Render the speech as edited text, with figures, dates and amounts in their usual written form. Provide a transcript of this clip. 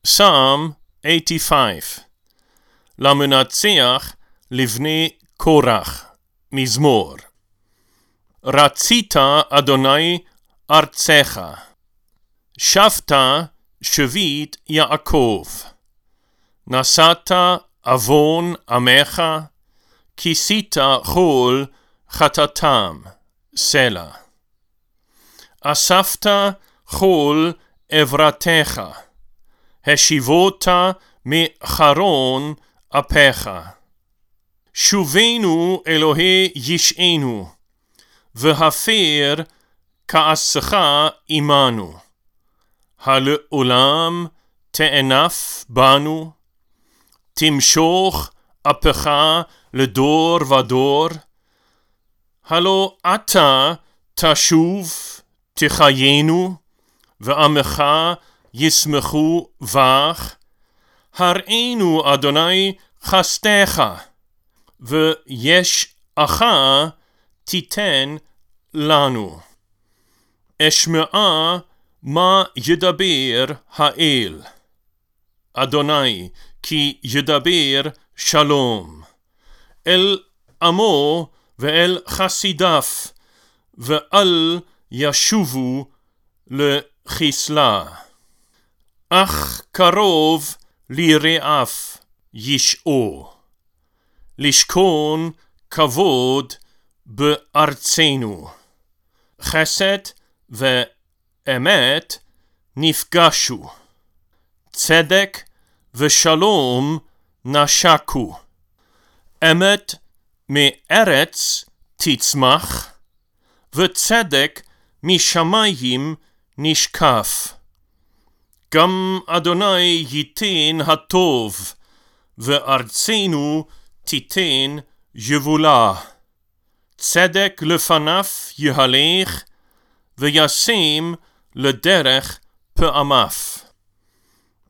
Psalm 85. למנצח לבני קורח, מזמור. רצית אדוני ארצך, שבת שביט יעקב, נשאת עוון עמך, כיסית כל חטאתם, סלה. אספת כל עברתך, השיבות מחרון אפיך. שובנו אלוהי ישענו, והפר כעסך עמנו. הלעולם תענף בנו, תמשוך אפיך לדור ודור. הלא אתה תשוב תחיינו, ועמך ישמחו בך. הראינו אדוני חסדך, וישעך תיתן לנו. אשמע מה ידבר האל, אדוני כי ידבר שלום, אל עמו ואל חסידיו, ואל ישובו לחסלה. אך קרוב לרעב ישעו, לשכון כבוד בארצנו. חסד ואמת נפגשו, צדק ושלום נשקו. אמת מארץ תצמח, וצדק משמיים נשקף. גם אדוני ייתן הטוב, וארצנו תיתן יבולה. צדק לפניו יהלך, וישם לדרך פעמיו.